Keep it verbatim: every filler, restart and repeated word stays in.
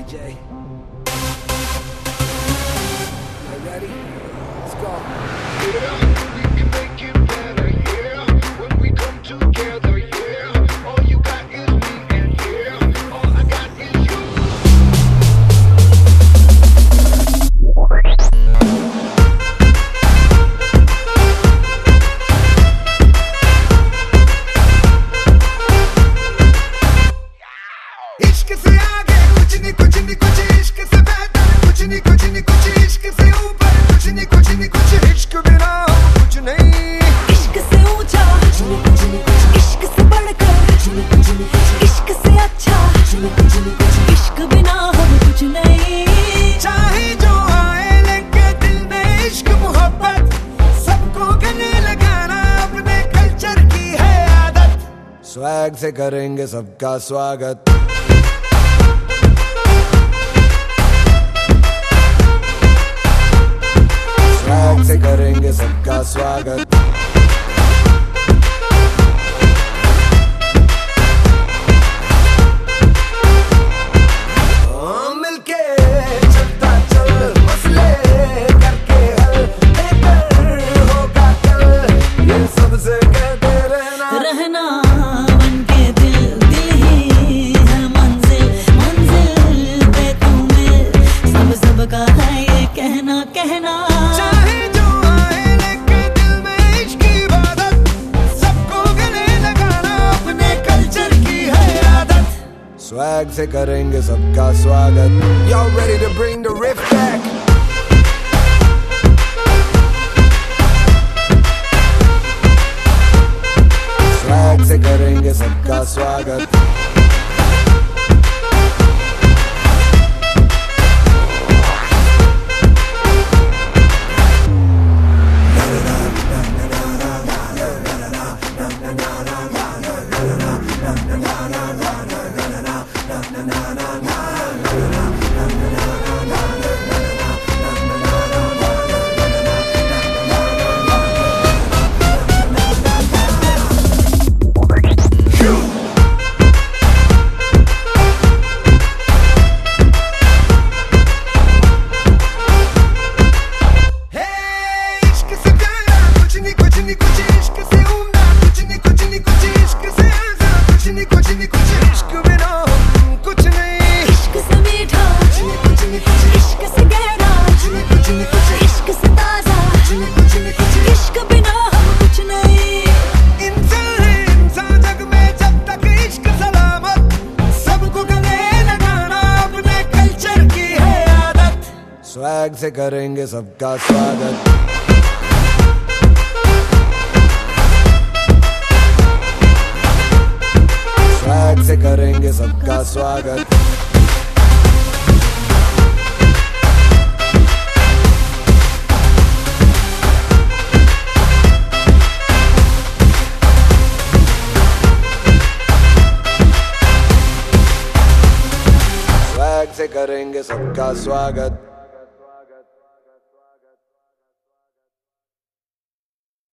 J. You ready? Let's go. Yeah, we can make it better, yeah. When we come together, yeah. All you got is me, and yeah, all I got is you. इश्क से आगे कुछ नहीं कुछ नहीं कुछ इश्क से बेहतर कुछ नहीं कुछ नहीं कुछ इश्क से ऊपर कुछ नहीं कुछ नहीं कुछ इश्क बिना कुछ नहीं इश्क से ऊंचा कुछ नहीं कुछ नहीं कुछ इश्क से बढ़कर कुछ नहीं कुछ नहीं कुछ इश्क से अच्छा कुछ नहीं कुछ नहीं कुछ इश्क बिना हम कुछ नहीं चाहे जो आए लेके दिल में इश्क मोहब्बत सबको गले लगाना अपने कल्चर की है आदत स्वैग से करेंगे सबका स्वागत स्वैग से करेंगे सबका स्वागत ओ, मिलके चलता चल मसले करके हल बेहतर होगा कल ये सबसे कहते रहना रहना बनके दिल दिल ही है मंजिल मंजिल पे तू मिल सब सब का है ये कहना कहना चाहे जो आए लेके दिल में इश्क की इबादत सबको गले लगाना अपने कल्चर की है आदत स्वैग से करेंगे सबका स्वागत Y'all ready to bring the riff back swag से करेंगे सबका स्वागत स्वैग से करेंगे सबका स्वागत स्वैग से करेंगे सबका स्वागत स्वैग से करेंगे सबका स्वागत